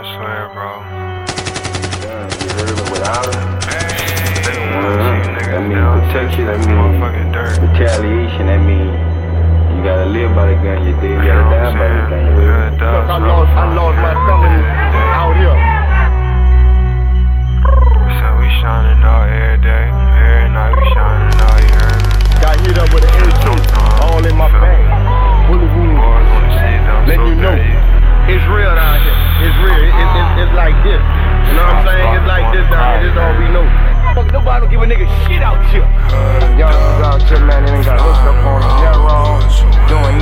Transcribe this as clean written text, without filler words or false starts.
swear, bro. You heard me without it? That means protection, that means motherfucking dirt. retaliation, that means you gotta live by the gun, you dig? You gotta die by the gun, you dig? Look, I lost my thumb out here. So we shining out every day, every night we shining out, you heard me? Got hit up with an AK, all in my bag. Bullet wounds. Boys wanna see it done Let so you know, bad. it's real down here. It's real. It's like this. You know what I'm saying? It's like this down here. This is all we know. Fuck, nobody don't give a nigga shit out here. Y'all out here, man, they ain't got hooked up on them. Yeah, wrong. Doing